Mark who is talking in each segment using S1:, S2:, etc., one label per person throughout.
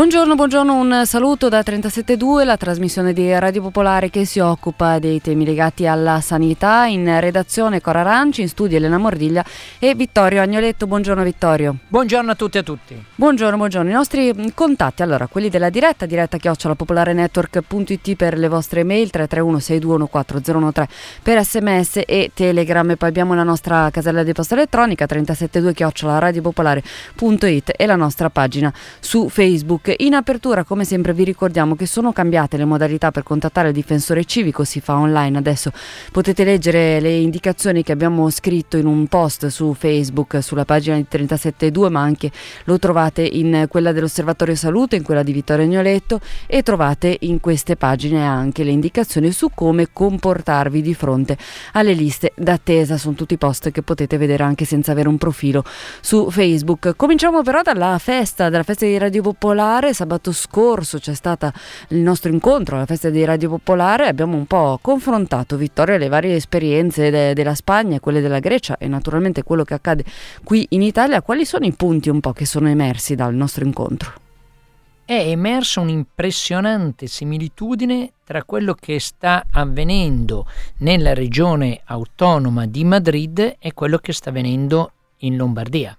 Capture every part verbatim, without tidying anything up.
S1: Buongiorno, buongiorno, un saluto da trentasette due, la trasmissione di Radio Popolare che si occupa dei temi legati alla sanità. In redazione Cora Ranci, in studio Elena Mordiglia e Vittorio Agnoletto. Buongiorno Vittorio.
S2: Buongiorno a tutti e a tutti.
S1: Buongiorno, buongiorno. I nostri contatti, allora, quelli della diretta, diretta chiocciola popolarenetwork punto it per le vostre mail, tre tre uno sei due uno quattro zero uno tre per sms e telegram, e poi abbiamo la nostra casella di posta elettronica trentasette due chiocciola radiopopolare punto it e la nostra pagina su Facebook. In apertura, come sempre, vi ricordiamo che sono cambiate le modalità per contattare il difensore civico, si fa online adesso. Potete leggere le indicazioni che abbiamo scritto in un post su Facebook, sulla pagina di trentasette due, ma anche lo trovate in quella dell'Osservatorio Salute, in quella di Vittorio Agnoletto, e trovate in queste pagine anche le indicazioni su come comportarvi di fronte alle liste d'attesa. Sono tutti post che potete vedere anche senza avere un profilo su Facebook. Cominciamo però dalla festa, dalla festa di Radio Popolare. Sabato scorso c'è stato il nostro incontro alla festa di Radio Popolare. Abbiamo un po' confrontato, Vittorio, le varie esperienze de- della Spagna e quelle della Grecia e naturalmente quello che accade qui in Italia. Quali sono i punti un po' che sono emersi dal nostro incontro?
S2: È emersa un'impressionante similitudine tra quello che sta avvenendo nella regione autonoma di Madrid e quello che sta avvenendo in Lombardia.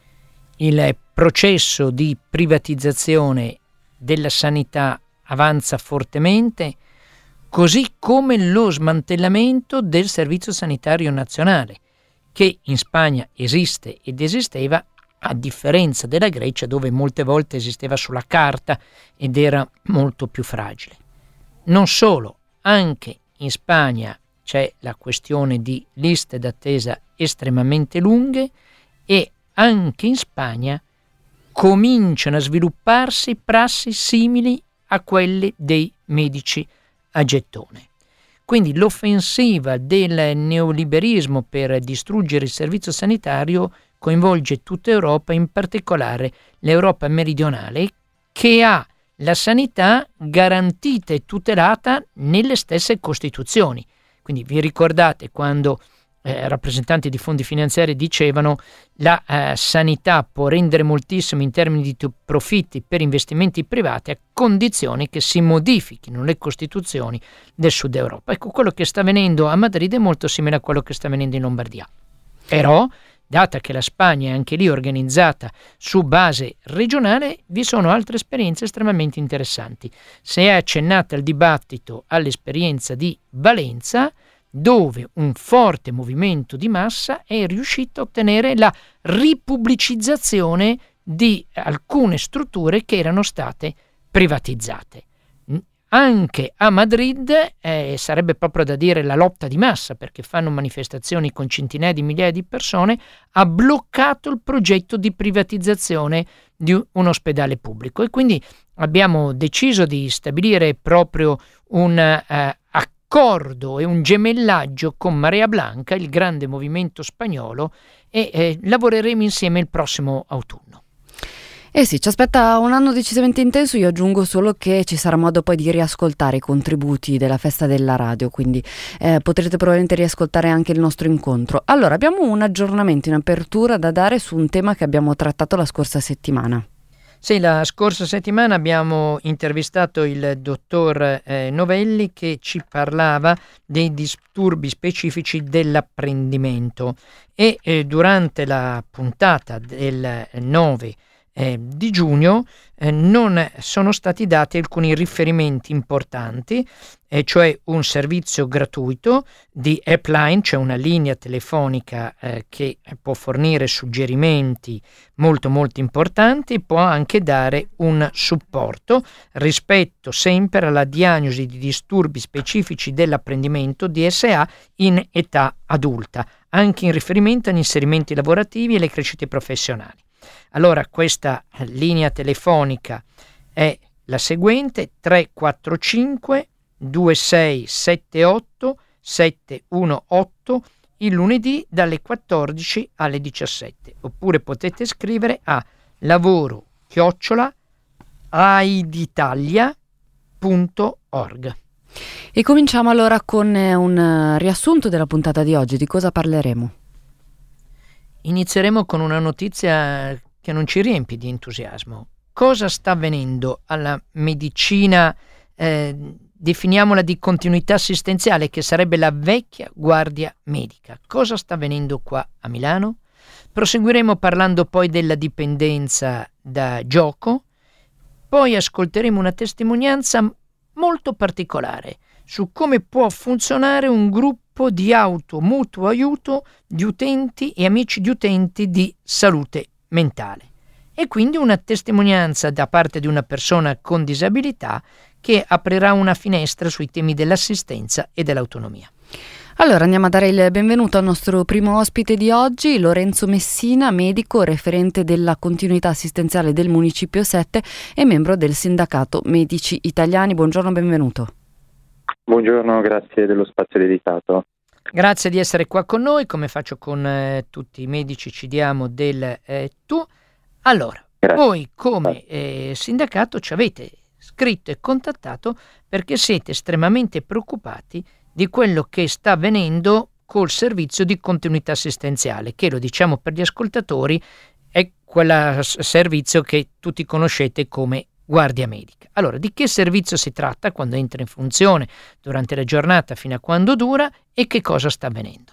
S2: Il processo di privatizzazione della sanità avanza fortemente, così come lo smantellamento del Servizio Sanitario Nazionale, che in Spagna esiste ed esisteva, a differenza della Grecia, dove molte volte esisteva sulla carta ed era molto più fragile. Non solo, anche in Spagna c'è la questione di liste d'attesa estremamente lunghe e anche in Spagna cominciano a svilupparsi prassi simili a quelle dei medici a gettone. Quindi l'offensiva del neoliberismo per distruggere il servizio sanitario coinvolge tutta Europa, in particolare l'Europa meridionale, che ha la sanità garantita e tutelata nelle stesse Costituzioni. Quindi vi ricordate quando Eh, rappresentanti di fondi finanziari dicevano la eh, sanità può rendere moltissimo in termini di t- profitti per investimenti privati a condizione che si modifichino le costituzioni del Sud Europa. Ecco, quello che sta avvenendo a Madrid è molto simile a quello che sta avvenendo in Lombardia. Però, data che la Spagna è anche lì organizzata su base regionale, vi sono altre esperienze estremamente interessanti. Si è accennata al dibattito all'esperienza di Valenza, dove un forte movimento di massa è riuscito a ottenere la ripubblicizzazione di alcune strutture che erano state privatizzate. Anche a Madrid eh, sarebbe proprio da dire la lotta di massa, perché fanno manifestazioni con centinaia di migliaia di persone, ha bloccato il progetto di privatizzazione di un ospedale pubblico, e quindi abbiamo deciso di stabilire proprio un eh, accordo e un gemellaggio con Marea Blanca, il grande movimento spagnolo, e eh, lavoreremo insieme il prossimo autunno.
S1: Eh sì, ci aspetta un anno decisamente intenso. Io aggiungo solo che ci sarà modo poi di riascoltare i contributi della festa della radio, quindi eh, potrete probabilmente riascoltare anche il nostro incontro. Allora, abbiamo un aggiornamento in apertura da dare su un tema che abbiamo trattato la scorsa settimana.
S2: Sì, la scorsa settimana abbiamo intervistato il dottor eh, Novelli, che ci parlava dei disturbi specifici dell'apprendimento, e eh, durante la puntata del nove eh, di giugno eh, non sono stati dati alcuni riferimenti importanti, eh, cioè un servizio gratuito di Appline, cioè una linea telefonica eh, che può fornire suggerimenti molto molto importanti, può anche dare un supporto rispetto sempre alla diagnosi di disturbi specifici dell'apprendimento D S A in età adulta, anche in riferimento agli inserimenti lavorativi e le crescite professionali. Allora, questa linea telefonica è la seguente: tre quattro cinque due sei sette otto sette uno otto, il lunedì dalle quattordici alle diciassette, oppure potete scrivere a lavoro chiocciola aiditalia punto org.
S1: E cominciamo allora con un riassunto della puntata di oggi. Di cosa parleremo?
S2: Inizieremo con una notizia che non ci riempie di entusiasmo. cosa sta avvenendo alla medicina, eh, definiamola di continuità assistenziale, che sarebbe la vecchia guardia medica? Cosa sta avvenendo qua a Milano? Proseguiremo parlando poi della dipendenza da gioco, poi ascolteremo una testimonianza molto particolare su come può funzionare un gruppo di auto mutuo aiuto di utenti e amici di utenti di salute mentale, e quindi una testimonianza da parte di una persona con disabilità che aprirà una finestra sui temi dell'assistenza e dell'autonomia.
S1: Allora andiamo a dare il benvenuto al nostro primo ospite di oggi, Lorenzo Messina, medico, referente della continuità assistenziale del Municipio sette e membro del Sindacato Medici Italiani. Buongiorno, benvenuto.
S3: Buongiorno, grazie dello spazio dedicato.
S2: Grazie di essere qua con noi, come faccio con eh, tutti i medici, ci diamo del eh, tu. Allora, grazie. Voi come eh, sindacato ci avete scritto e contattato perché siete estremamente preoccupati di quello che sta avvenendo col servizio di continuità assistenziale, che, lo diciamo per gli ascoltatori, è quel servizio che tutti conoscete come guardia medica. Allora, di che servizio si tratta, quando entra in funzione, durante la giornata, fino a quando dura, e che cosa sta avvenendo?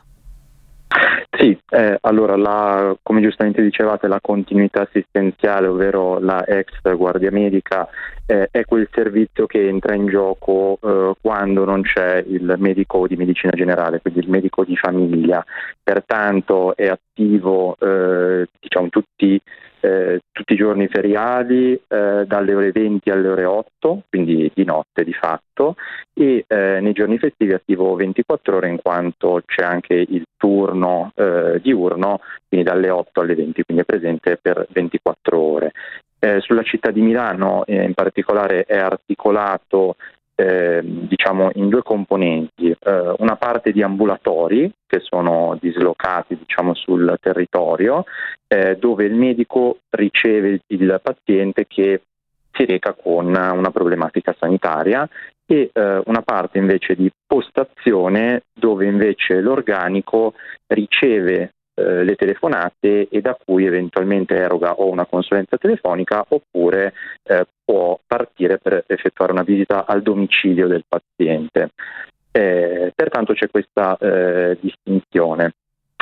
S3: Sì, eh, allora, la, come giustamente dicevate, la continuità assistenziale, ovvero la ex guardia medica, eh, è quel servizio che entra in gioco eh, quando non c'è il medico di medicina generale, quindi il medico di famiglia. Pertanto è attivo eh, diciamo tutti Eh, tutti i giorni feriali, eh, dalle ore venti alle ore otto, quindi di notte di fatto, e eh, nei giorni festivi attivo ventiquattro ore, in quanto c'è anche il turno eh, diurno, quindi dalle otto alle venti, quindi è presente per ventiquattro ore. Eh, sulla città di Milano eh, in particolare è articolato Eh, diciamo in due componenti, eh, una parte di ambulatori che sono dislocati diciamo sul territorio, eh, dove il medico riceve il paziente che si reca con una problematica sanitaria, e eh, una parte invece di postazione, dove invece l'organico riceve eh, le telefonate e da cui eventualmente eroga o una consulenza telefonica oppure eh, può partire per effettuare una visita al domicilio del paziente. Eh, pertanto c'è questa eh, distinzione.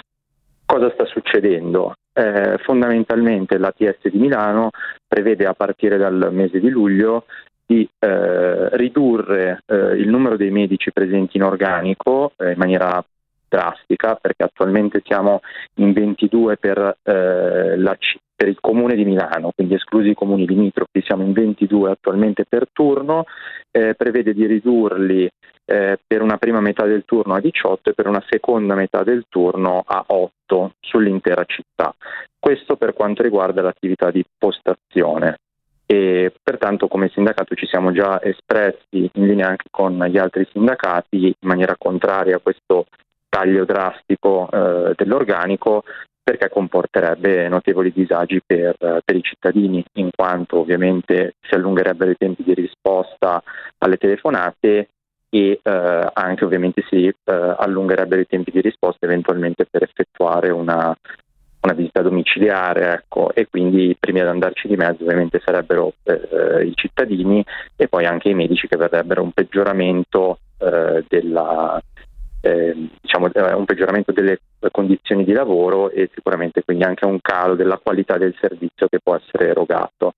S3: Cosa sta succedendo? Eh, fondamentalmente l'A T S di Milano prevede, a partire dal mese di luglio, di eh, ridurre eh, il numero dei medici presenti in organico eh, in maniera drastica, perché attualmente siamo in ventidue per, eh, la, per il comune di Milano, quindi esclusi i comuni limitrofi, siamo in ventidue attualmente per turno. Eh, prevede di ridurli eh, per una prima metà del turno a diciotto e per una seconda metà del turno a otto sull'intera città. Questo per quanto riguarda l'attività di postazione. E pertanto come sindacato ci siamo già espressi, in linea anche con gli altri sindacati, in maniera contraria a questo taglio drastico eh, dell'organico, perché comporterebbe notevoli disagi per, per i cittadini, in quanto ovviamente si allungherebbero i tempi di risposta alle telefonate e eh, anche ovviamente si eh, allungherebbero i tempi di risposta eventualmente per effettuare una, una visita domiciliare, ecco, e quindi i primi ad andarci di mezzo ovviamente sarebbero eh, i cittadini e poi anche i medici, che vedrebbero un peggioramento eh, della Eh, diciamo un peggioramento delle condizioni di lavoro e sicuramente quindi anche un calo della qualità del servizio che può essere erogato.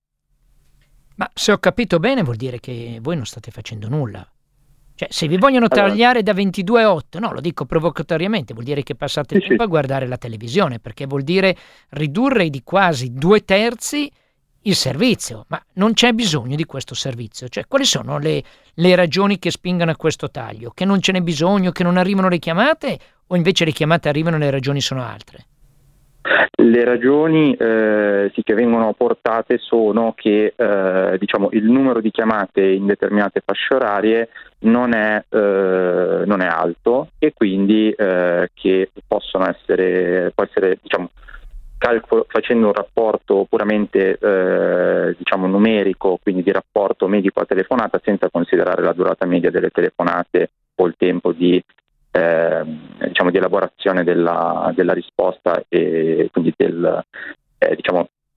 S2: Ma se ho capito bene, vuol dire che voi non state facendo nulla. Cioè, se vi vogliono tagliare allora, da ventidue a otto, no, lo dico provocatoriamente, vuol dire che passate il
S3: sì,
S2: tempo
S3: sì.
S2: a guardare la televisione, perché vuol dire ridurre di quasi due terzi il servizio. Ma non c'è bisogno di questo servizio. Cioè, quali sono le, le ragioni che spingono a questo taglio? Che non ce n'è bisogno, che non arrivano le chiamate, o invece le chiamate arrivano e le ragioni sono altre?
S3: Le ragioni eh, sì, che vengono portate sono che eh, diciamo il numero di chiamate in determinate fasce orarie non è, eh, non è alto, e quindi eh, che possono essere, può essere diciamo calcolo, facendo un rapporto puramente eh, diciamo numerico, quindi di rapporto medico a telefonata, senza considerare la durata media delle telefonate o il tempo di eh, diciamo di elaborazione della, della risposta e quindi del eh, diciamo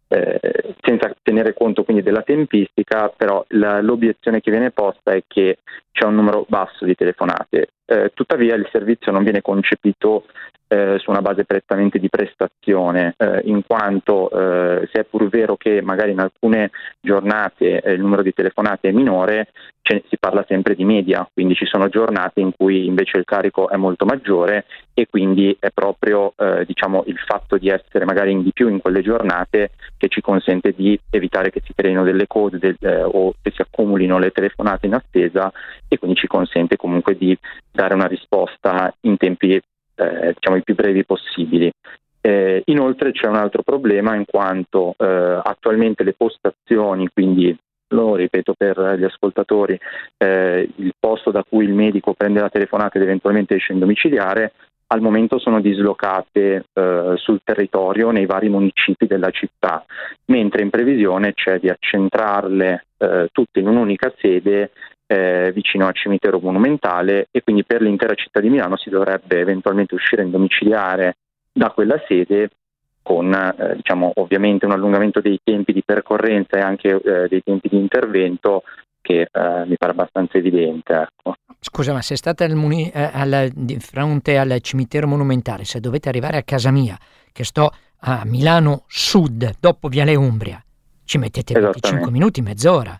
S3: eh, senza tenere conto quindi della tempistica, però la, l'obiezione che viene posta è che c'è un numero basso di telefonate. Eh, tuttavia il servizio non viene concepito eh, su una base prettamente di prestazione, eh, in quanto eh, se è pur vero che magari in alcune giornate eh, il numero di telefonate è minore, ce, si parla sempre di media, quindi ci sono giornate in cui invece il carico è molto maggiore e quindi è proprio eh, diciamo il fatto di essere magari in di più in quelle giornate che ci consente di evitare che si creino delle code del, eh, o che si accumulino le telefonate in attesa, e quindi ci consente comunque di dare una risposta in tempi eh, diciamo i più brevi possibili. Eh, inoltre c'è un altro problema, in quanto eh, attualmente le postazioni, quindi lo ripeto per gli ascoltatori, eh, il posto da cui il medico prende la telefonata ed eventualmente esce in domiciliare, al momento sono dislocate eh, sul territorio nei vari municipi della città, mentre in previsione c'è di accentrarle eh, tutte in un'unica sede eh, vicino al cimitero monumentale, e quindi per l'intera città di Milano si dovrebbe eventualmente uscire in domiciliare da quella sede, con eh, diciamo ovviamente un allungamento dei tempi di percorrenza e anche eh, dei tempi di intervento che eh, mi pare abbastanza evidente. Ecco.
S2: Scusa, ma se state al muni- eh, al, di fronte al cimitero monumentale, se dovete arrivare a casa mia, che sto a Milano Sud, dopo Viale Umbria, ci mettete venticinque minuti, mezz'ora.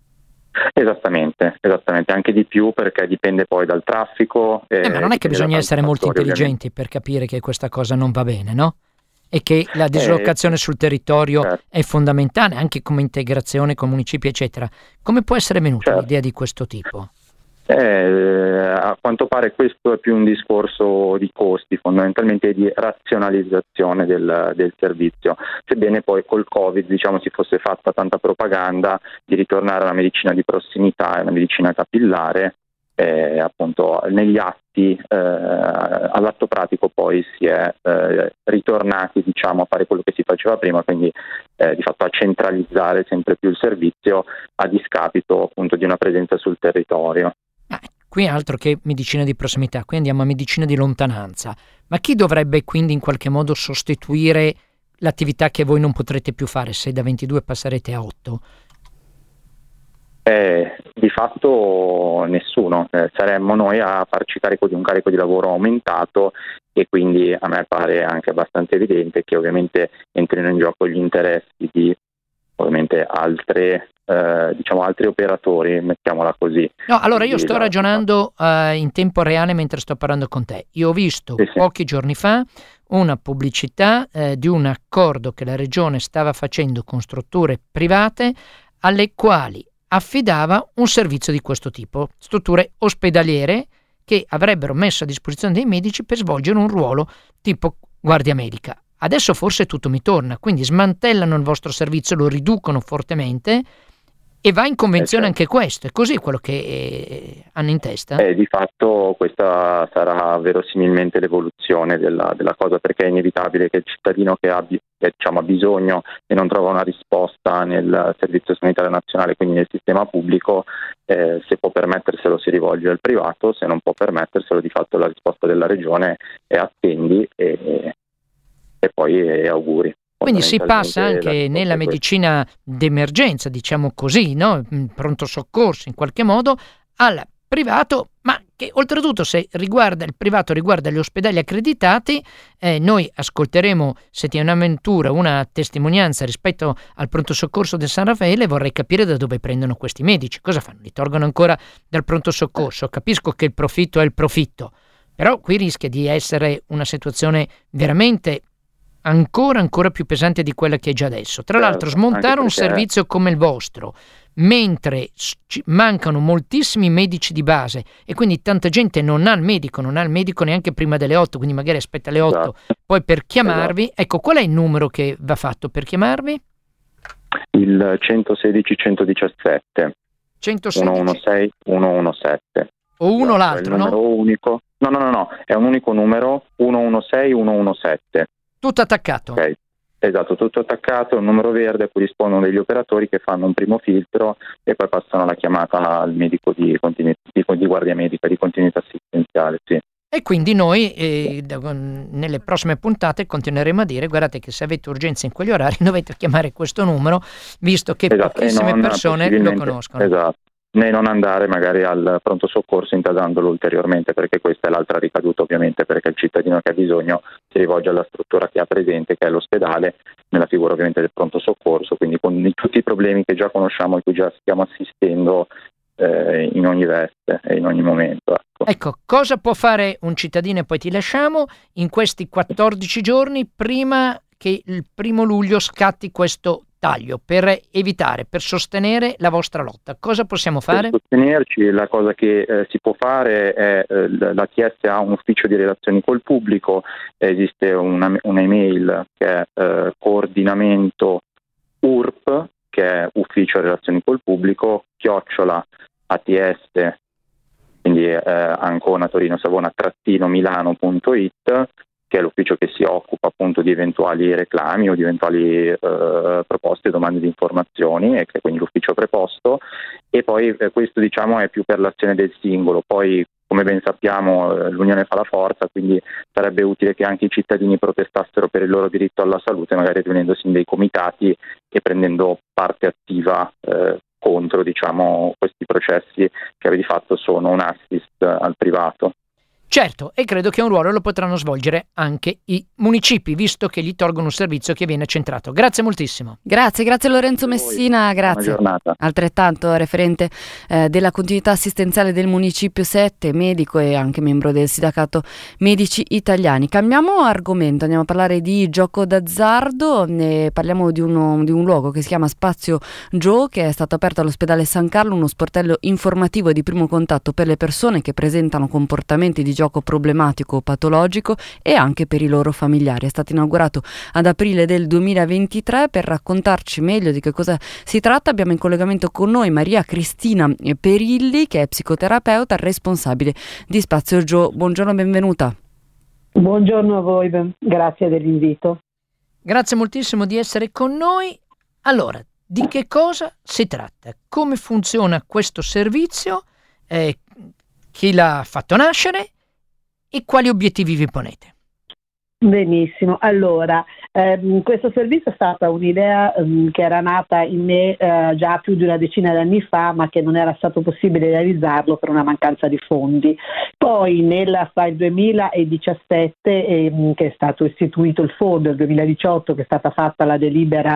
S3: Esattamente, esattamente, anche di più, perché dipende poi dal traffico.
S2: Eh, eh, ma non è che bisogna essere molto intelligenti ovviamente per capire che questa cosa non va bene, no? E che la dislocazione eh, sul territorio certo. è fondamentale anche come integrazione con municipi eccetera. Come può essere venuta certo. un'idea di questo tipo?
S3: Eh, a quanto pare questo è più un discorso di costi, fondamentalmente di razionalizzazione del, del servizio, sebbene poi col Covid diciamo si fosse fatta tanta propaganda di ritornare a una medicina di prossimità e una medicina capillare. Eh, appunto negli atti eh, all'atto pratico poi si è eh, ritornati diciamo a fare quello che si faceva prima, quindi eh, di fatto a centralizzare sempre più il servizio a discapito appunto di una presenza sul territorio.
S2: Ah, qui altro che medicina di prossimità, qui andiamo a medicina di lontananza. Ma chi dovrebbe quindi in qualche modo sostituire l'attività che voi non potrete più fare se da ventidue passerete a otto?
S3: Eh, di fatto nessuno, eh, saremmo noi a farci carico di un carico di lavoro aumentato, e quindi a me pare anche abbastanza evidente che ovviamente entrino in gioco gli interessi di ovviamente altre eh, diciamo altri operatori, mettiamola così.
S2: No, allora io sto ragionando uh, in tempo reale mentre sto parlando con te. Io ho visto sì, pochi sì. giorni fa una pubblicità eh, di un accordo che la regione stava facendo con strutture private alle quali affidava un servizio di questo tipo, strutture ospedaliere che avrebbero messo a disposizione dei medici per svolgere un ruolo tipo guardia medica. Adesso forse tutto mi torna, quindi smantellano il vostro servizio, lo riducono fortemente e va in convenzione eh, certo. anche questo. È così quello che eh, hanno in testa?
S3: Eh, di fatto questa sarà verosimilmente l'evoluzione della, della cosa, perché è inevitabile che il cittadino che ha, che, diciamo, ha bisogno e non trova una risposta nel Servizio Sanitario Nazionale, quindi nel sistema pubblico, eh, se può permetterselo si rivolge al privato, se non può permetterselo di fatto la risposta della regione è attendi e, e poi è auguri.
S2: Quindi si passa anche nella medicina d'emergenza, diciamo così, no? Pronto soccorso in qualche modo, al privato, ma che oltretutto se riguarda il privato riguarda gli ospedali accreditati, eh, noi ascolteremo settimana ventura una testimonianza rispetto al pronto soccorso del San Raffaele. Vorrei capire da dove prendono questi medici, cosa fanno? Li tolgono ancora dal pronto soccorso? Capisco che il profitto è il profitto, però qui rischia di essere una situazione veramente ancora ancora più pesante di quella che è già adesso. Tra certo, l'altro smontare un servizio come il vostro mentre ci mancano moltissimi medici di base e quindi tanta gente non ha il medico, non ha il medico neanche prima delle otto, quindi magari aspetta le otto, esatto. poi per chiamarvi, esatto. ecco, qual è il numero che va fatto per chiamarvi?
S3: Il centosedici centodiciassette
S2: centosedici
S3: centosei centodiciassette
S2: o uno
S3: esatto,
S2: l'altro,
S3: è il numero
S2: no?
S3: unico. No, no, no, no, è un unico numero, centosei centodiciassette.
S2: Tutto attaccato?
S3: Ok, esatto, tutto attaccato, è un numero verde a cui rispondono degli operatori che fanno un primo filtro e poi passano la chiamata al medico di, continu- di, di guardia medica, di continuità assistenziale, sì.
S2: E quindi noi eh, nelle prossime puntate continueremo a dire: guardate che se avete urgenza in quegli orari dovete chiamare questo numero, visto che
S3: esatto,
S2: pochissime persone lo conoscono.
S3: Esatto, né non andare magari al pronto soccorso intasandolo ulteriormente, perché questa è l'altra ricaduta ovviamente, perché il cittadino che ha bisogno si rivolge alla struttura che ha presente, che è l'ospedale, nella figura ovviamente del pronto soccorso, quindi con tutti i problemi che già conosciamo e cui già stiamo assistendo eh, in ogni veste e in ogni momento. Ecco.
S2: ecco, cosa può fare un cittadino, e poi ti lasciamo, in questi quattordici giorni prima che il primo luglio scatti questo taglio, per evitare, per sostenere la vostra lotta? Cosa possiamo fare?
S3: Per sostenerci, la cosa che eh, si può fare è eh, la T S ha un ufficio di relazioni col pubblico, esiste una, un'email che è eh, coordinamento U R P, che è ufficio relazioni col pubblico, chiocciola A T S, quindi eh, Ancona Torino Savona trattino Milano punto it, che è l'ufficio che si occupa appunto di eventuali reclami o di eventuali eh, proposte, domande di informazioni, e che è quindi l'ufficio preposto. E poi eh, questo diciamo è più per l'azione del singolo, poi come ben sappiamo eh, l'unione fa la forza, quindi sarebbe utile che anche i cittadini protestassero per il loro diritto alla salute, magari riunendosi in dei comitati e prendendo parte attiva eh, contro diciamo questi processi che di fatto sono un assist al privato.
S2: Certo, e credo che un ruolo lo potranno svolgere anche i municipi, visto che gli tolgono un servizio che viene centrato. Grazie moltissimo.
S1: Grazie, grazie Lorenzo Messina, grazie.
S3: Buona giornata.
S1: Altrettanto referente eh, della continuità assistenziale del Municipio sette, medico e anche membro del sindacato Medici Italiani. Cambiamo argomento, andiamo a parlare di gioco d'azzardo, ne parliamo di, uno, di un luogo che si chiama Spazio Gio, che è stato aperto all'ospedale San Carlo, uno sportello informativo di primo contatto per le persone che presentano comportamenti di gioco problematico o patologico e anche per i loro familiari. È stato inaugurato ad aprile del duemilaventitré. Per raccontarci meglio di che cosa si tratta abbiamo in collegamento con noi Maria Cristina Perilli, che è psicoterapeuta responsabile di Spazio Gio. Buongiorno e benvenuta.
S4: Buongiorno a voi, grazie dell'invito.
S2: Grazie moltissimo di essere con noi. Allora, di che cosa si tratta? Come funziona questo servizio? Eh, chi l'ha fatto nascere? E quali obiettivi vi ponete?
S4: Benissimo, allora ehm, questo servizio è stata un'idea ehm, che era nata in me eh, già più di una decina di anni fa, ma che non era stato possibile realizzarlo per una mancanza di fondi. Poi nel duemiladiciassette ehm, che è stato istituito il fondo, nel duemiladiciotto che è stata fatta la delibera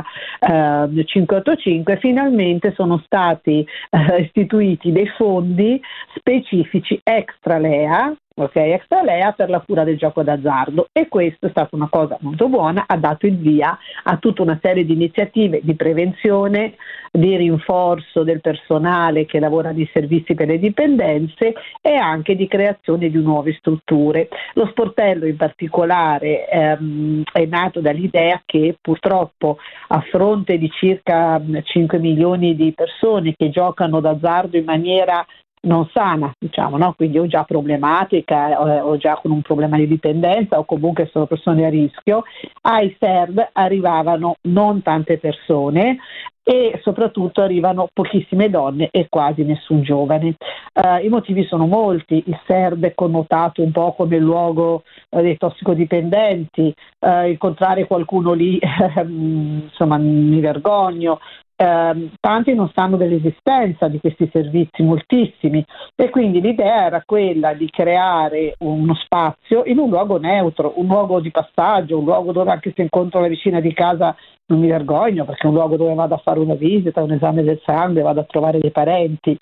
S4: eh, cinquecentottantacinque, finalmente sono stati eh, istituiti dei fondi specifici extra L E A, ok, extra L E A per la cura del gioco d'azzardo, e questo è stata una cosa molto buona, ha dato il via a tutta una serie di iniziative di prevenzione, di rinforzo del personale che lavora nei servizi per le dipendenze e anche di creazione di nuove strutture. Lo sportello in particolare ehm, è nato dall'idea che purtroppo a fronte di circa cinque milioni di persone che giocano d'azzardo in maniera non sana, diciamo, no? Quindi o già problematica o, o già con un problema di dipendenza o comunque sono persone a rischio, ai S E R D arrivavano non tante persone e soprattutto arrivano pochissime donne e quasi nessun giovane. Uh, I motivi sono molti. Il S E R D è connotato un po' come il luogo uh, dei tossicodipendenti, uh, incontrare qualcuno lì insomma mi vergogno. Eh, tanti non sanno dell'esistenza di questi servizi, moltissimi, e quindi l'idea era quella di creare uno spazio in un luogo neutro, un luogo di passaggio, un luogo dove anche se incontro la vicina di casa non mi vergogno, perché è un luogo dove vado a fare una visita, un esame del sangue, vado a trovare dei parenti.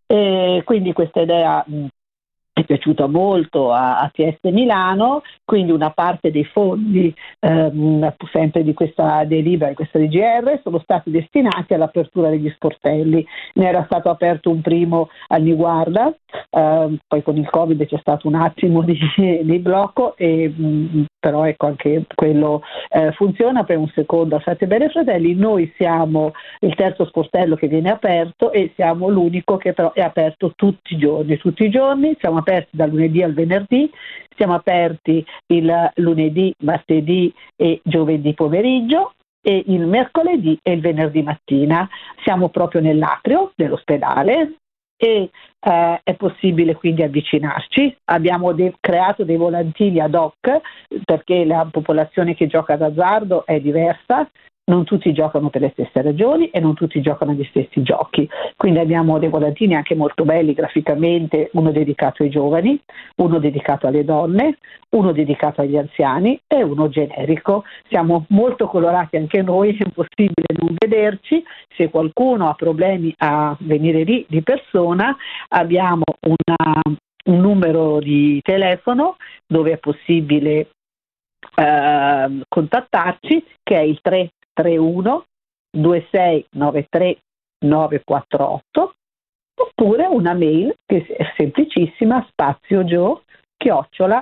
S4: E quindi questa idea mh, è piaciuta molto a, a T S Milano, quindi una parte dei fondi ehm, sempre di questa delibera, di questa D G R, sono stati destinati all'apertura degli sportelli. Ne era stato aperto un primo a Niguarda, ehm, poi con il Covid c'è stato un attimo di, di blocco, e, mh, però ecco anche quello eh, funziona. Per un secondo a Sette Bene Fratelli noi siamo il terzo sportello che viene aperto e siamo l'unico che però è aperto tutti i giorni, tutti i giorni, siamo aperti dal lunedì al venerdì, siamo aperti il lunedì, martedì e giovedì pomeriggio e il mercoledì e il venerdì mattina. Siamo proprio nell'atrio dell'ospedale, e eh, è possibile quindi avvicinarci. Abbiamo de- creato dei volantini ad hoc perché la popolazione che gioca d'azzardo è diversa. Non tutti giocano per le stesse ragioni e non tutti giocano agli stessi giochi, quindi abbiamo dei volantini anche molto belli graficamente, uno dedicato ai giovani, uno dedicato alle donne, uno dedicato agli anziani e uno generico. Siamo molto colorati anche noi, è impossibile non vederci. Se qualcuno ha problemi a venire lì di persona, abbiamo una, un numero di telefono dove è possibile eh, contattarci, che è il tre tre uno due sei nove tre nove quattro otto, oppure una mail che è semplicissima, spazio chiocciola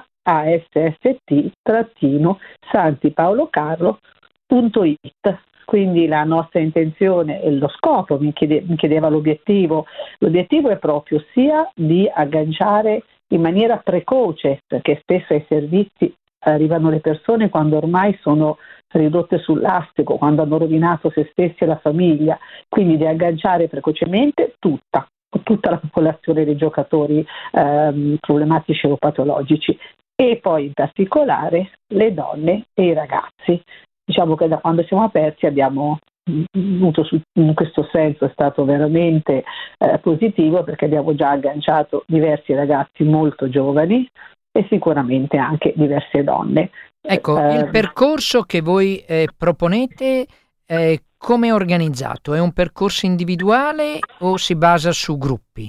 S4: assst-santipaolocarlo.it. Quindi la nostra intenzione e lo scopo, mi, chiede, mi chiedeva l'obiettivo, l'obiettivo è proprio sia di agganciare in maniera precoce, perché spesso ai servizi arrivano le persone quando ormai sono ridotte sul lastrico, quando hanno rovinato se stessi e la famiglia, quindi di agganciare precocemente tutta, tutta la popolazione dei giocatori ehm, problematici o patologici, e poi in particolare le donne e i ragazzi. Diciamo che da quando siamo aperti abbiamo avuto su, in questo senso è stato veramente eh, positivo, perché abbiamo già agganciato diversi ragazzi molto giovani e sicuramente anche diverse donne.
S2: Ecco,
S4: eh,
S2: il percorso che voi eh, proponete, eh, come è organizzato? È un percorso individuale o si basa su gruppi?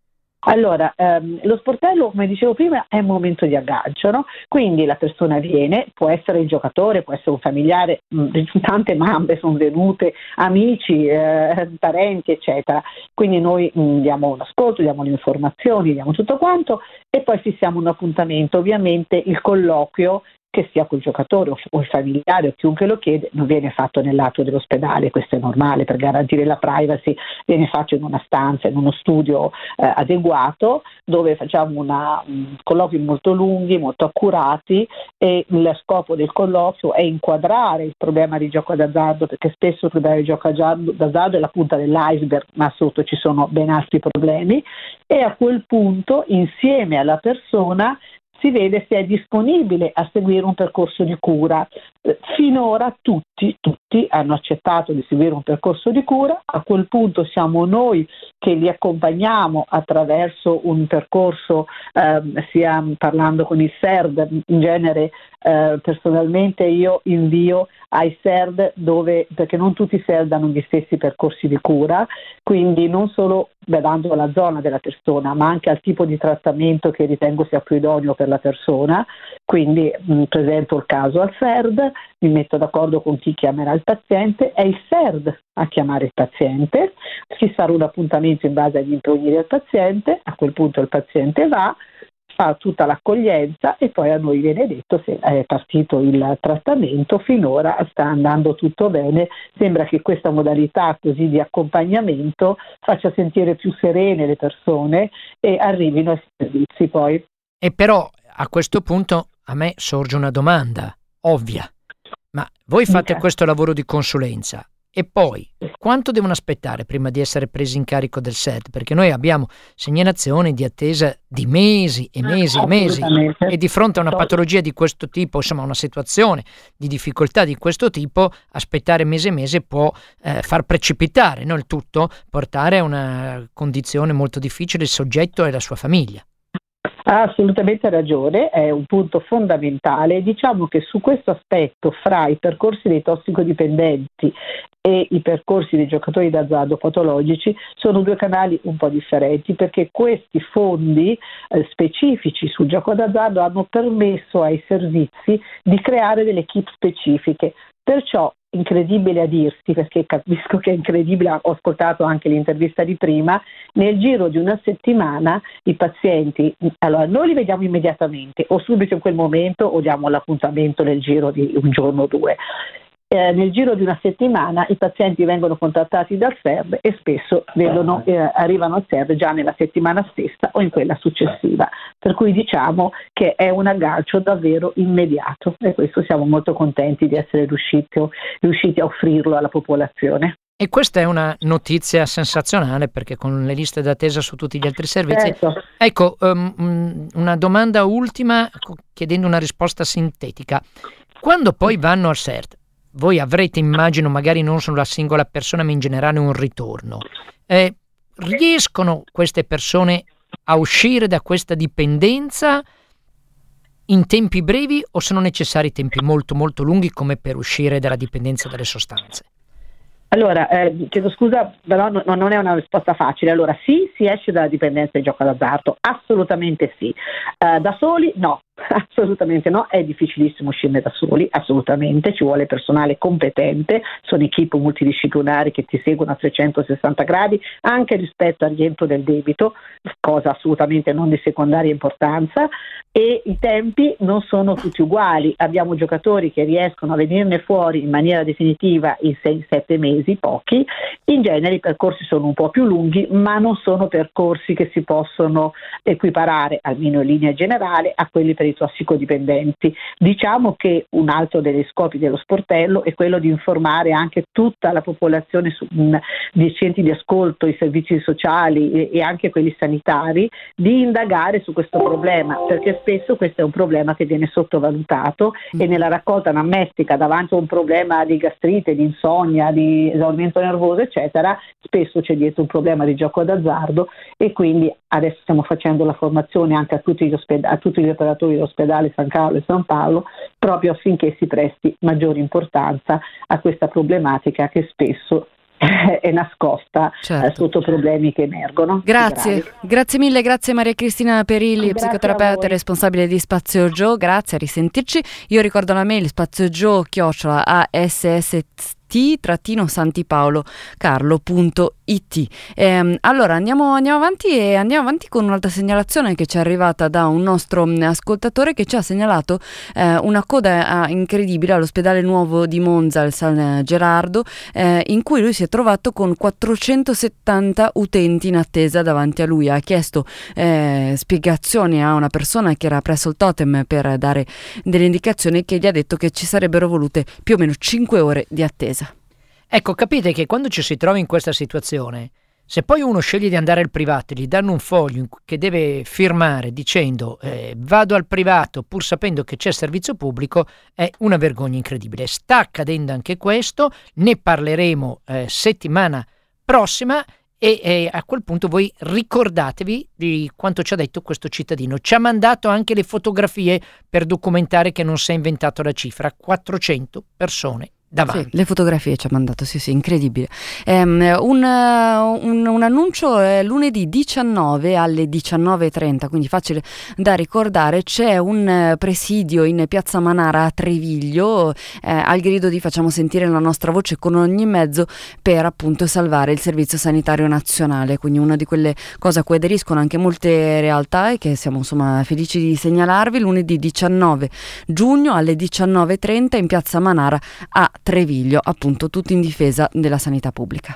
S4: Allora, ehm, lo sportello, come dicevo prima, è un momento di aggancio, no? Quindi la persona viene, può essere il giocatore, può essere un familiare, mh, tante mamme sono venute, amici, eh, parenti, eccetera. Quindi noi mh, diamo un ascolto, diamo le informazioni, diamo tutto quanto e poi fissiamo un appuntamento. Ovviamente il colloquio, che sia col giocatore o il familiare o chiunque lo chiede, non viene fatto nell'atto dell'ospedale, questo è normale, per garantire la privacy viene fatto in una stanza, in uno studio eh, adeguato, dove facciamo una, um, colloqui molto lunghi, molto accurati, e il scopo del colloquio è inquadrare il problema di gioco d'azzardo, perché spesso il problema di gioco d'azzardo è la punta dell'iceberg, ma sotto ci sono ben altri problemi, e a quel punto insieme alla persona si vede se è disponibile a seguire un percorso di cura. Finora tutti, tutti hanno accettato di seguire un percorso di cura. A quel punto siamo noi che li accompagniamo attraverso un percorso, eh, sia parlando con il S E R D, in genere eh, personalmente io invio ai S E R D, dove, perché non tutti i S E R D hanno gli stessi percorsi di cura, quindi non solo badando alla zona della persona, ma anche al tipo di trattamento che ritengo sia più idoneo per la persona. Quindi mh, presento il caso al S E R D, mi metto d'accordo con chi chiamerà il paziente, è il S E R D a chiamare il paziente, ci sarà un appuntamento in base agli impegni del paziente, a quel punto il paziente va, fa tutta l'accoglienza e poi a noi viene detto se è partito il trattamento. Finora sta andando tutto bene, sembra che questa modalità così di accompagnamento faccia sentire più serene le persone e arrivino ai servizi poi.
S2: E però a questo punto a me sorge una domanda ovvia, ma voi fate questo lavoro di consulenza e poi quanto devono aspettare prima di essere presi in carico del S E R D? Perché noi abbiamo segnalazioni di attesa di mesi e mesi e mesi, e di fronte a una patologia di questo tipo, insomma una situazione di difficoltà di questo tipo, aspettare mese e mese può eh, far precipitare, no, il tutto, portare a una condizione molto difficile il soggetto e la sua famiglia.
S4: Ha assolutamente ragione, è un punto fondamentale. Diciamo che su questo aspetto, fra i percorsi dei tossicodipendenti e i percorsi dei giocatori d'azzardo patologici, sono due canali un po' differenti, perché questi fondi eh, specifici sul gioco d'azzardo hanno permesso ai servizi di creare delle equip specifiche. Perciò, incredibile a dirsi, perché capisco che è incredibile, ho ascoltato anche l'intervista di prima, nel giro di una settimana i pazienti, allora noi li vediamo immediatamente o subito in quel momento o diamo l'appuntamento nel giro di un giorno o due. Eh, nel giro di una settimana i pazienti vengono contattati dal S E R D e spesso vedono, eh, arrivano al S E R D già nella settimana stessa o in quella successiva, per cui diciamo che è un aggancio davvero immediato, e questo siamo molto contenti di essere riusciti, riusciti a offrirlo alla popolazione.
S2: E questa è una notizia sensazionale, perché con le liste d'attesa su tutti gli altri servizi...
S4: Certo.
S2: Ecco, um, una domanda ultima, chiedendo una risposta sintetica. Quando poi vanno al S E R T, voi avrete, immagino, magari non solo la singola persona, ma in generale un ritorno. Eh, riescono queste persone a uscire da questa dipendenza in tempi brevi, o sono necessari tempi molto molto lunghi come per uscire dalla dipendenza dalle sostanze?
S4: Allora, eh, chiedo scusa, però no, non è una risposta facile. Allora, sì, si esce dalla dipendenza di gioco d'azzardo, assolutamente sì. Eh, da soli no, assolutamente no, è difficilissimo uscirne da soli, assolutamente, ci vuole personale competente, sono equip multidisciplinari che ti seguono a trecentosessanta gradi anche rispetto al rientro del debito, cosa assolutamente non di secondaria importanza, e i tempi non sono tutti uguali. Abbiamo giocatori che riescono a venirne fuori in maniera definitiva in sei sette mesi, pochi. In genere i percorsi sono un po' più lunghi, ma non sono percorsi che si possono equiparare, almeno in linea generale, a quelli per i tossicodipendenti. Diciamo che un altro degli scopi dello sportello è quello di informare anche tutta la popolazione su, mh, di centri di ascolto, i servizi sociali e, e anche quelli sanitari, di indagare su questo problema, perché spesso questo è un problema che viene sottovalutato e nella raccolta anamnestica davanti a un problema di gastrite, di insonnia, di esaurimento nervoso eccetera, spesso c'è dietro un problema di gioco d'azzardo, e quindi adesso stiamo facendo la formazione anche a tutti gli, osped- a tutti gli operatori dell'ospedale San Carlo e San Paolo, proprio affinché si presti maggiore importanza a questa problematica che spesso è nascosta, certo, eh, sotto problemi che emergono.
S1: Grazie, grazie mille, grazie Maria Cristina Perilli,
S4: grazie
S1: psicoterapeuta e responsabile di Spazio Gio, grazie, a risentirci. Io ricordo la mail spaziogio chiocciola a s s t trattino santipaolo carlo punto i t. Ehm, allora andiamo, andiamo avanti e andiamo avanti con un'altra segnalazione che ci è arrivata da un nostro ascoltatore, che ci ha segnalato eh, una coda eh, incredibile all'ospedale nuovo di Monza, al San Gerardo, eh, in cui lui si è trovato con quattrocentosettanta utenti in attesa davanti a lui. Ha chiesto eh, spiegazioni a una persona che era presso il totem per dare delle indicazioni, che gli ha detto che ci sarebbero volute più o meno cinque ore di attesa.
S2: Ecco, capite che quando ci si trova in questa situazione, se poi uno sceglie di andare al privato e gli danno un foglio che deve firmare dicendo eh, vado al privato pur sapendo che c'è servizio pubblico, è una vergogna incredibile. Sta accadendo anche questo, ne parleremo eh, settimana prossima e eh, a quel punto voi ricordatevi di quanto ci ha detto questo cittadino. Ci ha mandato anche le fotografie per documentare che non si è inventato la cifra, quattrocento persone. Davanti.
S1: Sì, le fotografie ci ha mandato, sì sì, incredibile. Um, un, un, un annuncio è lunedì diciannove alle diciannove e trenta, quindi facile da ricordare. C'è un presidio in Piazza Manara a Treviglio, eh, al grido di facciamo sentire la nostra voce con ogni mezzo, per appunto salvare il servizio sanitario nazionale. Quindi una di quelle cose a cui aderiscono anche molte realtà e che siamo insomma felici di segnalarvi. Lunedì diciannove giugno alle diciannove e trenta in Piazza Manara a Treviglio, appunto, tutti in difesa della sanità pubblica.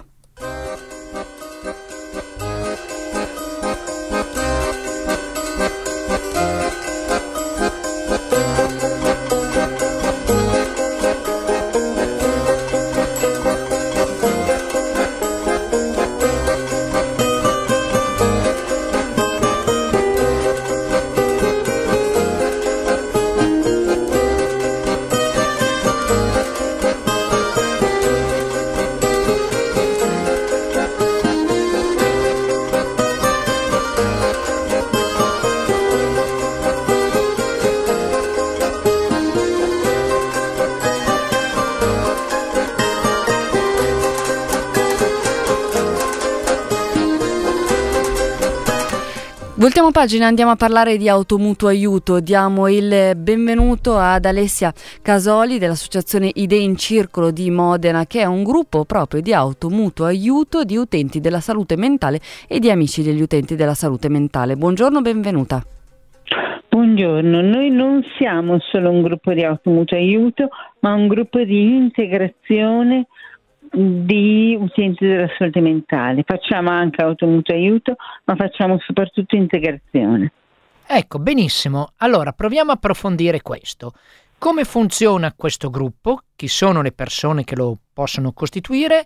S1: Voltiamo pagina, andiamo a parlare di Automutuo Aiuto. Diamo il benvenuto ad Alessia Casoli dell'associazione Idee in Circolo di Modena, che è un gruppo proprio di Automutuo Aiuto di utenti della salute mentale e di amici degli utenti della salute mentale. Buongiorno, benvenuta.
S5: Buongiorno, noi non siamo solo un gruppo di Automutuo Aiuto, ma un gruppo di integrazione di utenti della salute mentale. Facciamo anche Automutuo Aiuto, ma facciamo soprattutto integrazione.
S2: Ecco, benissimo. Allora, proviamo a approfondire questo. Come funziona questo gruppo? Chi sono le persone che lo possono costituire?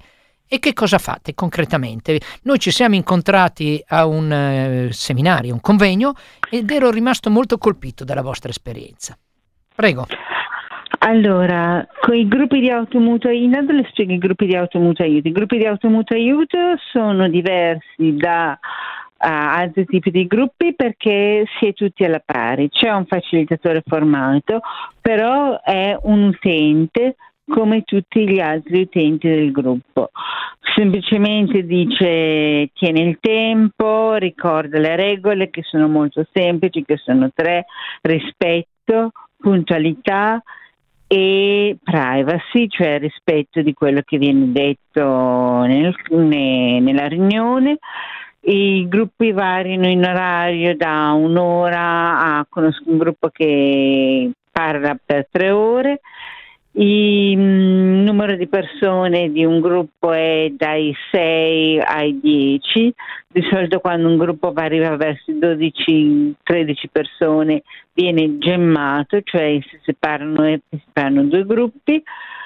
S2: E che cosa fate concretamente? Noi ci siamo incontrati a un eh, seminario, un convegno, ed ero rimasto molto colpito dalla vostra esperienza. Prego.
S5: Allora, con i gruppi di automutuo, intanto le spiego i gruppi di automutuo aiuto. I gruppi di automutuo aiuto sono diversi da uh, altri tipi di gruppi perché si è tutti alla pari. C'è un facilitatore formato, però è un utente come tutti gli altri utenti del gruppo. Semplicemente dice, tiene il tempo, ricorda le regole che sono molto semplici, che sono tre: rispetto, puntualità e privacy, cioè rispetto di quello che viene detto nel, ne, nella riunione. I gruppi variano in orario da un'ora a, conosco un gruppo che parla per tre ore. Il numero di persone di un gruppo è dai sei ai dieci. Di solito quando un gruppo arriva verso dodici tredici persone viene gemmato, cioè si separano e si separano due gruppi,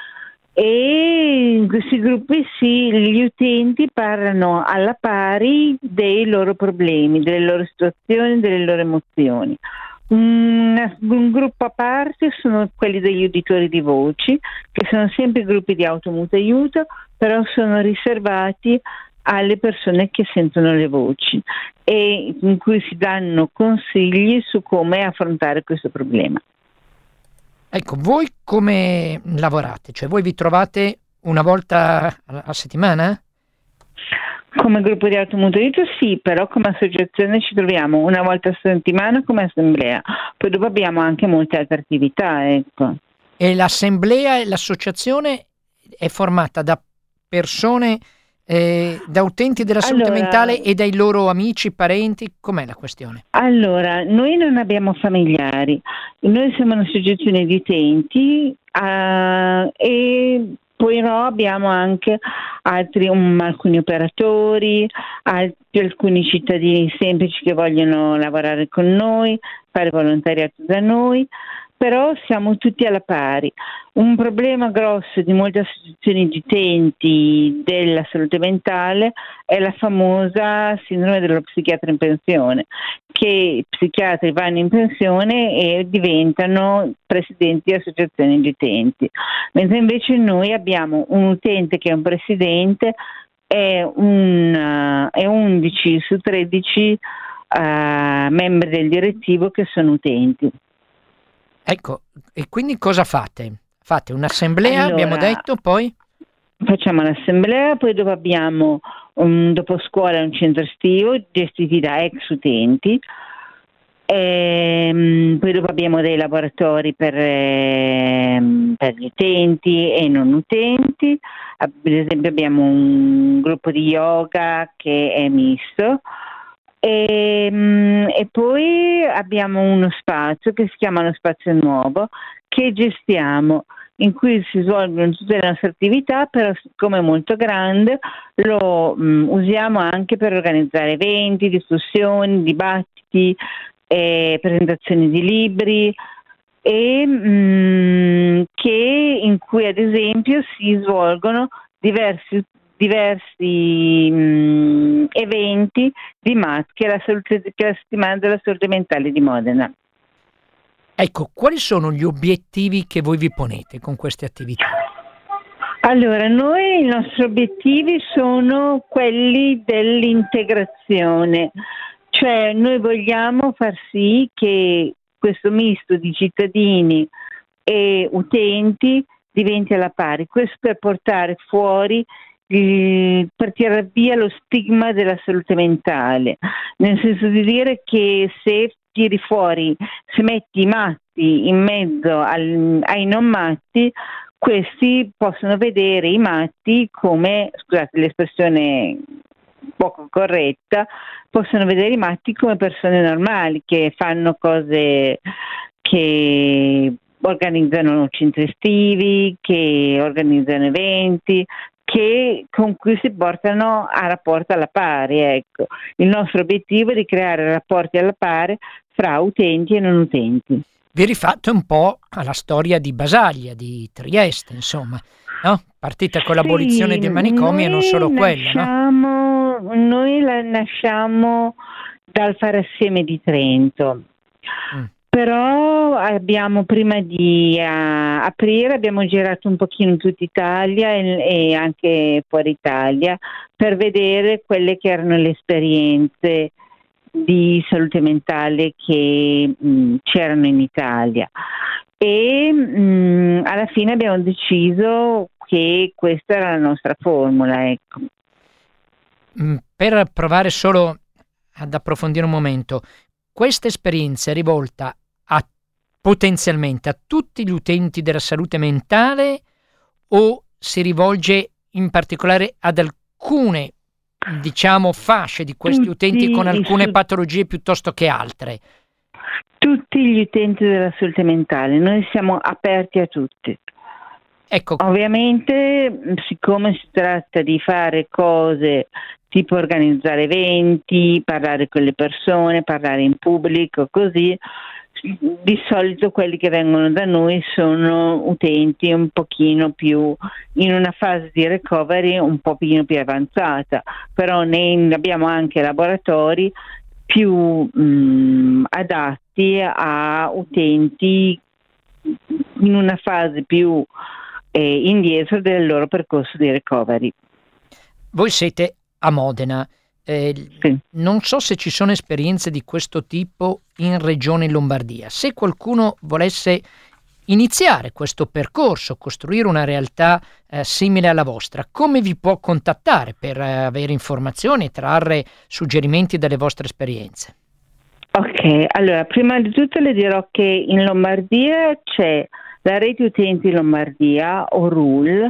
S5: e in questi gruppi sì, gli utenti parlano alla pari dei loro problemi, delle loro situazioni, delle loro emozioni. Un, un gruppo a parte sono quelli degli uditori di voci, che sono sempre gruppi di automutuo aiuto, però sono riservati alle persone che sentono le voci e in cui si danno consigli su come affrontare questo problema.
S2: Ecco, voi come lavorate? Cioè voi vi trovate una volta a settimana?
S5: Come gruppo di automutuo aiuto sì, però come associazione ci troviamo una volta a settimana come assemblea, poi dopo abbiamo anche molte altre attività, ecco.
S2: E l'assemblea e l'associazione è formata da persone, eh, da utenti della salute
S5: allora,
S2: mentale e dai loro amici, parenti? Com'è la questione?
S5: Allora, noi non abbiamo familiari, noi siamo un'associazione di utenti uh, e poi no, abbiamo anche altri, um, alcuni operatori, altri, alcuni cittadini semplici che vogliono lavorare con noi, fare volontariato da noi, però siamo tutti alla pari. Un problema grosso di molte associazioni di utenti della salute mentale è la famosa sindrome dello psichiatra in pensione, che i psichiatri vanno in pensione e diventano presidenti di associazioni di utenti, mentre invece noi abbiamo un utente che è un presidente e, un, e undici su tredici uh, membri del direttivo che sono utenti.
S2: Ecco, e quindi cosa fate? Fate un'assemblea,
S5: allora,
S2: abbiamo detto, poi?
S5: Facciamo l'assemblea, poi dopo abbiamo un dopo scuola un centro estivo gestiti da ex utenti, e, poi dopo abbiamo dei laboratori per, eh, per gli utenti e non utenti. Ad esempio abbiamo un gruppo di yoga che è misto. E, e poi abbiamo uno spazio che si chiama lo Spazio Nuovo che gestiamo, in cui si svolgono tutte le nostre attività, però siccome è molto grande lo um, usiamo anche per organizzare eventi, discussioni, dibattiti, eh, presentazioni di libri e um, che in cui ad esempio si svolgono diversi diversi mh, eventi di M A T, che è la, salute, che è la settimana della salute mentale di Modena.
S2: Ecco, quali sono gli obiettivi che voi vi ponete con queste attività?
S5: Allora, noi i nostri obiettivi sono quelli dell'integrazione, cioè noi vogliamo far sì che questo misto di cittadini e utenti diventi alla pari, questo per portare fuori, per tirare via lo stigma della salute mentale, nel senso di dire che se tiri fuori, se metti i matti in mezzo al, ai non matti, questi possono vedere i matti come, scusate l'espressione poco corretta, possono vedere i matti come persone normali che fanno cose, che organizzano centri estivi, che organizzano eventi, che con cui si portano a rapporto alla pari. Ecco, il nostro obiettivo è di creare rapporti alla pari fra utenti e non utenti.
S2: Vi rifate un po' alla storia di Basaglia, di Trieste, insomma. no? Partita con l'abolizione
S5: sì,
S2: dei manicomi e non solo quella, no?
S5: Noi la nasciamo dal fare assieme di Trento. Mm. Però abbiamo, prima di uh, aprire, abbiamo girato un pochino in tutta Italia e, e anche fuori Italia per vedere quelle che erano le esperienze di salute mentale che mh, c'erano in Italia. E mh, alla fine abbiamo deciso che questa era la nostra formula. Ecco.
S2: Per provare solo ad approfondire un momento, questa esperienza è rivolta a potenzialmente a tutti gli utenti della salute mentale o si rivolge in particolare ad alcune, diciamo, fasce di questi tutti utenti con alcune patologie piuttosto che altre?
S5: Tutti gli utenti della salute mentale, noi siamo aperti a tutti.
S2: Ecco.
S5: Ovviamente, siccome si tratta di fare cose tipo organizzare eventi, parlare con le persone, parlare in pubblico, così, di solito quelli che vengono da noi sono utenti un pochino più in una fase di recovery un pochino più avanzata, però ne abbiamo anche laboratori più mh, adatti a utenti in una fase più eh, indietro del loro percorso di recovery.
S2: Voi siete a Modena. Eh, sì. Non so se ci sono esperienze di questo tipo in Regione Lombardia. Se qualcuno volesse iniziare questo percorso, costruire una realtà eh, simile alla vostra, come vi può contattare per eh, avere informazioni e trarre suggerimenti dalle vostre esperienze?
S5: Ok, allora prima di tutto le dirò che in Lombardia c'è la rete utenti Lombardia o R U L,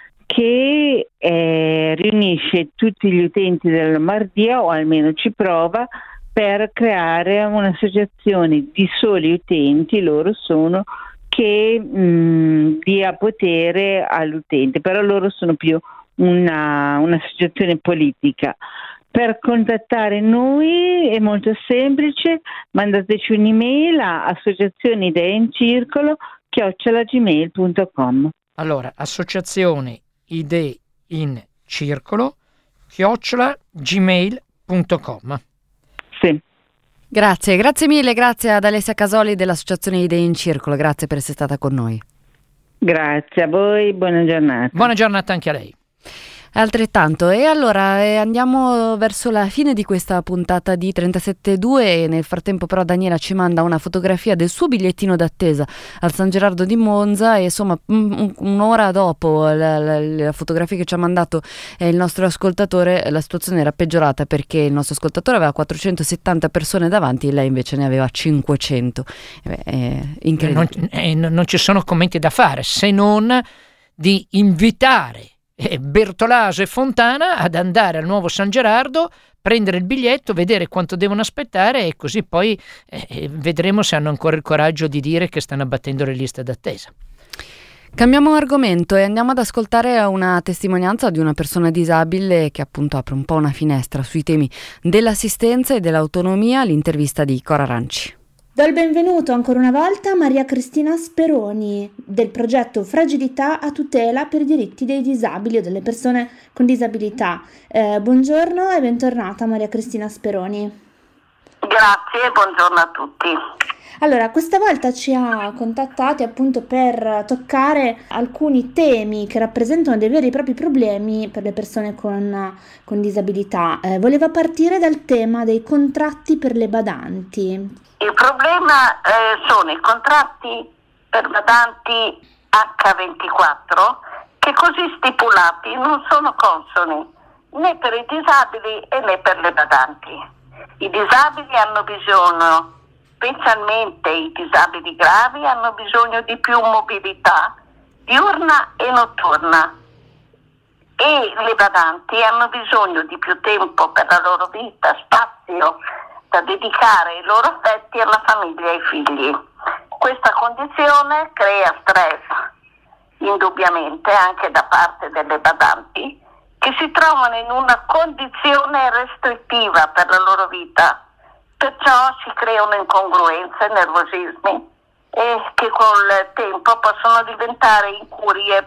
S5: che eh, riunisce tutti gli utenti della Lombardia, o almeno ci prova, per creare un'associazione di soli utenti, loro sono, che mh, dia potere all'utente, però loro sono più una, un'associazione politica. Per contattare noi è molto semplice, mandateci un'email a associazione idee in circolo chiocciola gmail punto com.
S2: Allora, associazione idee in circolo chiocciola gmail punto com.
S5: Sì.
S1: Grazie, grazie mille, grazie ad Alessia Casoli dell'associazione Idee in Circolo, grazie per essere stata con noi.
S5: Grazie a voi, buona giornata.
S2: Buona giornata anche a lei.
S1: Altrettanto. E allora eh, andiamo verso la fine di questa puntata di trentasette due e nel frattempo però Daniela ci manda una fotografia del suo bigliettino d'attesa al San Gerardo di Monza e insomma un, un'ora dopo la, la, la fotografia che ci ha mandato eh, il nostro ascoltatore, la situazione era peggiorata perché il nostro ascoltatore aveva quattrocentosettanta persone davanti e lei invece ne aveva cinquecento. Eh, è incredibile.
S2: Non, eh, non ci sono commenti da fare se non di invitare Bertolaso e Fontana ad andare al nuovo San Gerardo, prendere il biglietto, vedere quanto devono aspettare e così poi eh, vedremo se hanno ancora il coraggio di dire che stanno abbattendo le liste d'attesa.
S1: Cambiamo argomento e andiamo ad ascoltare una testimonianza di una persona disabile che appunto apre un po' una finestra sui temi dell'assistenza e dell'autonomia, l'intervista di Cora Ranci.
S6: Do il benvenuto ancora una volta a Maria Cristina Speroni del progetto Fragilità a tutela per i diritti dei disabili o delle persone con disabilità. Eh, buongiorno e bentornata Maria Cristina Speroni.
S7: Grazie, buongiorno a tutti.
S6: Allora, questa volta ci ha contattati appunto per toccare alcuni temi che rappresentano dei veri e propri problemi per le persone con, con disabilità. Eh, voleva partire dal tema dei contratti per le badanti.
S7: Il problema eh, sono i contratti per badanti acca ventiquattro che così stipulati non sono consoni né per i disabili e né per le badanti. I disabili hanno bisogno, specialmente i disabili gravi, hanno bisogno di più mobilità diurna e notturna e le badanti hanno bisogno di più tempo per la loro vita, spazio da dedicare ai loro affetti, alla famiglia e ai figli. Questa condizione crea stress, indubbiamente, anche da parte delle badanti, che si trovano in una condizione restrittiva per la loro vita. Perciò si creano incongruenze, nervosismi, e che col tempo possono diventare incurie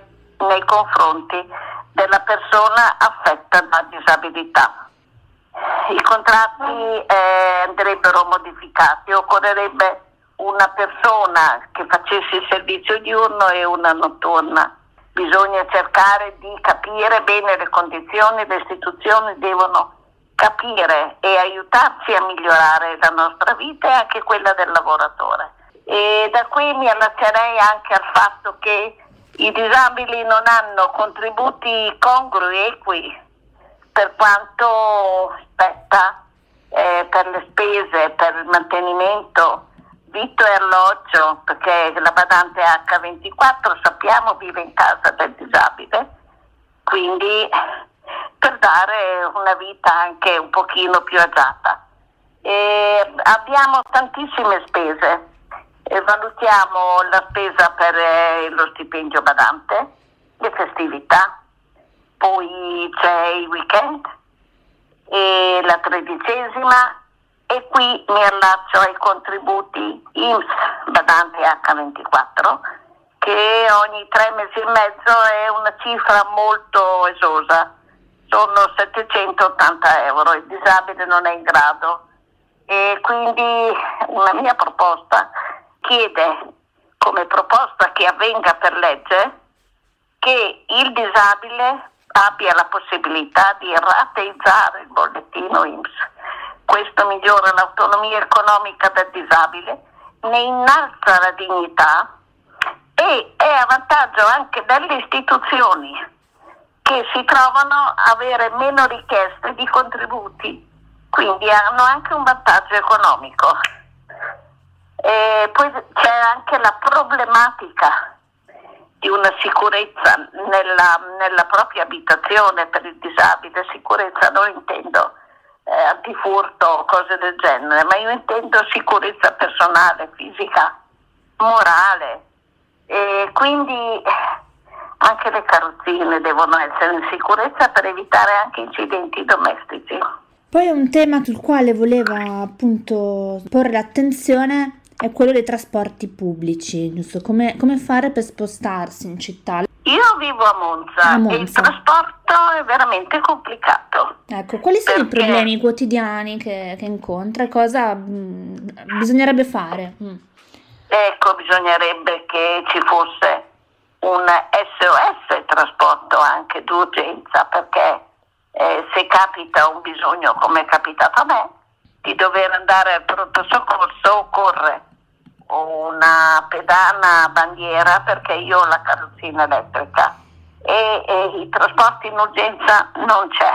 S7: nei confronti della persona affetta da disabilità. I contratti eh, andrebbero modificati, occorrerebbe una persona che facesse il servizio diurno e una notturna. Bisogna cercare di capire bene le condizioni, le istituzioni devono capire e aiutarci a migliorare la nostra vita e anche quella del lavoratore. E da qui mi allaccerei anche al fatto che i disabili non hanno contributi congrui e equi per quanto spetta eh, per le spese, per il mantenimento, vitto e alloggio, perché la badante acca ventiquattro sappiamo vive in casa del disabile, quindi per dare una vita anche un pochino più agiata. E abbiamo tantissime spese, e valutiamo la spesa per eh, lo stipendio badante, le festività, poi c'è il weekend e la tredicesima, e qui mi allaccio ai contributi I N P S badante acca ventiquattro, che ogni tre mesi e mezzo è una cifra molto esosa, sono settecentottanta euro, il disabile non è in grado, e quindi una mia proposta chiede, come proposta che avvenga per legge, che il disabile abbia la possibilità di rateizzare il bollettino I N P S. Questo migliora l'autonomia economica del disabile, ne innalza la dignità e è a vantaggio anche delle istituzioni che si trovano a avere meno richieste di contributi, quindi hanno anche un vantaggio economico. E poi c'è anche la problematica di una sicurezza nella, nella propria abitazione per il disabile. Sicurezza non intendo eh, antifurto o cose del genere, ma io intendo sicurezza personale, fisica, morale, e quindi anche le carrozzine devono essere in sicurezza per evitare anche incidenti domestici.
S6: Poi un tema sul quale voleva appunto porre l'attenzione è quello dei trasporti pubblici, giusto? Come, come fare per spostarsi in città?
S7: Io vivo a Monza,
S6: a Monza.
S7: E il trasporto è veramente complicato.
S6: Ecco, quali sono
S7: perché...
S6: i problemi quotidiani che, che incontra? Cosa mh, bisognerebbe fare? Mm.
S7: Ecco, bisognerebbe che ci fosse un S O S trasporto anche d'urgenza, perché eh, se capita un bisogno, come è capitato a me, di dover andare al pronto soccorso, occorre una pedana bandiera, perché io ho la carrozzina elettrica e, e i trasporti in urgenza non c'è,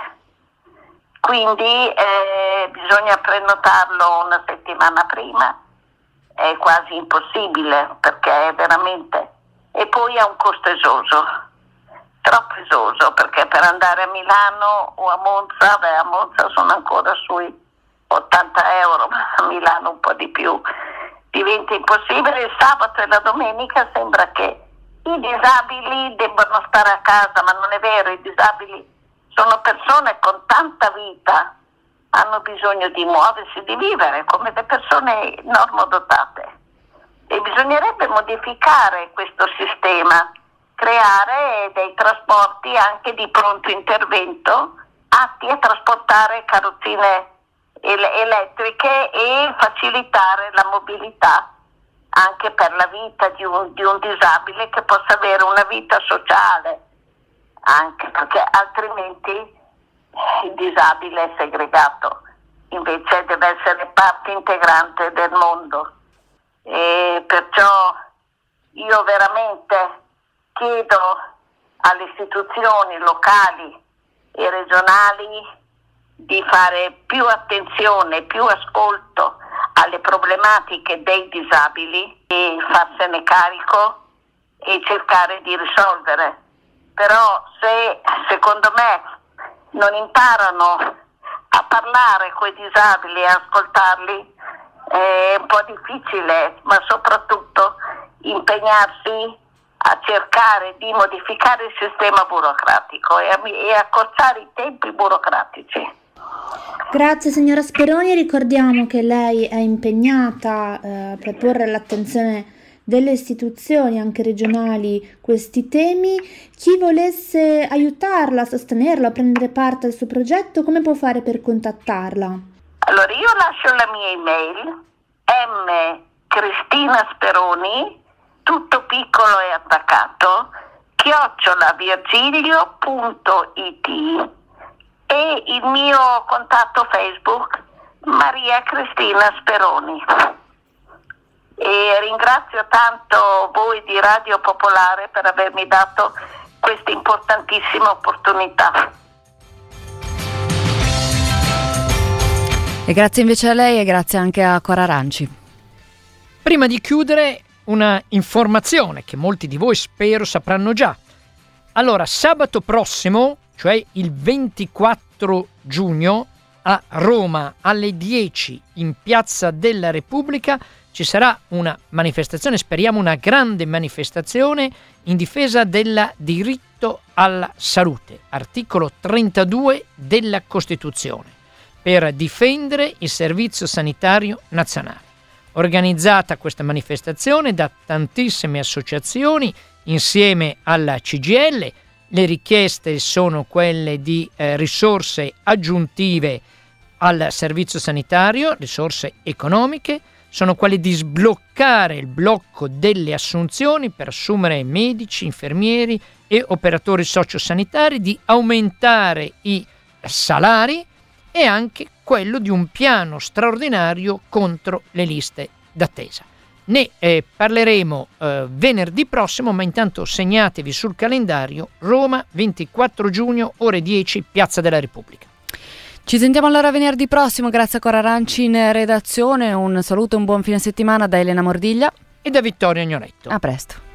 S7: quindi eh, bisogna prenotarlo una settimana prima, è quasi impossibile perché è veramente, e poi ha un costo esoso, troppo esoso, perché per andare a Milano o a Monza, beh, a Monza sono ancora sui ottanta euro, ma a Milano un po' di più, diventa impossibile. Il sabato e la domenica sembra che i disabili debbano stare a casa, ma non è vero, i disabili sono persone con tanta vita, hanno bisogno di muoversi, di vivere come le persone normodotate, e bisognerebbe modificare questo sistema, creare dei trasporti anche di pronto intervento atti a trasportare carrozzine elettriche e facilitare la mobilità anche per la vita di un, di un disabile, che possa avere una vita sociale, anche perché altrimenti il disabile è segregato, invece deve essere parte integrante del mondo. E perciò io veramente chiedo alle istituzioni locali e regionali di fare più attenzione, più ascolto alle problematiche dei disabili e farsene carico e cercare di risolvere. Però se, secondo me, non imparano a parlare coi disabili e ascoltarli, è un po' difficile, ma soprattutto impegnarsi a cercare di modificare il sistema burocratico e, a, e accorciare i tempi burocratici.
S6: Grazie signora Speroni, ricordiamo che lei è impegnata eh, per porre all'attenzione delle istituzioni anche regionali questi temi. Chi volesse aiutarla, sostenerla, prendere parte al suo progetto, come può fare per contattarla?
S7: Allora, io lascio la mia email, m Cristina Speroni, tutto piccolo e attaccato, chiocciola virgilio punto it, e il mio contatto Facebook Maria Cristina Speroni. E ringrazio tanto voi di Radio Popolare per avermi dato questa importantissima opportunità.
S1: E grazie invece a lei e grazie anche a Cora Aranci.
S2: Prima di chiudere, una informazione che molti di voi spero sapranno già. Allora, sabato prossimo, cioè il ventiquattro giugno, a Roma alle dieci in Piazza della Repubblica ci sarà una manifestazione, speriamo una grande manifestazione in difesa del diritto alla salute, articolo trentadue della Costituzione, per difendere il Servizio Sanitario Nazionale. Organizzata questa manifestazione da tantissime associazioni insieme alla C G I L. Le richieste sono quelle di eh, risorse aggiuntive al servizio sanitario, risorse economiche, sono quelle di sbloccare il blocco delle assunzioni per assumere medici, infermieri e operatori sociosanitari, di aumentare i salari e anche quello di un piano straordinario contro le liste d'attesa. Ne eh, parleremo eh, venerdì prossimo, ma intanto segnatevi sul calendario Roma ventiquattro giugno, ore dieci, Piazza della Repubblica.
S1: Ci sentiamo allora venerdì prossimo, grazie a Cora Aranci in redazione, un saluto e un buon fine settimana da Elena Mordiglia
S2: e da Vittorio Agnoletto.
S1: A presto.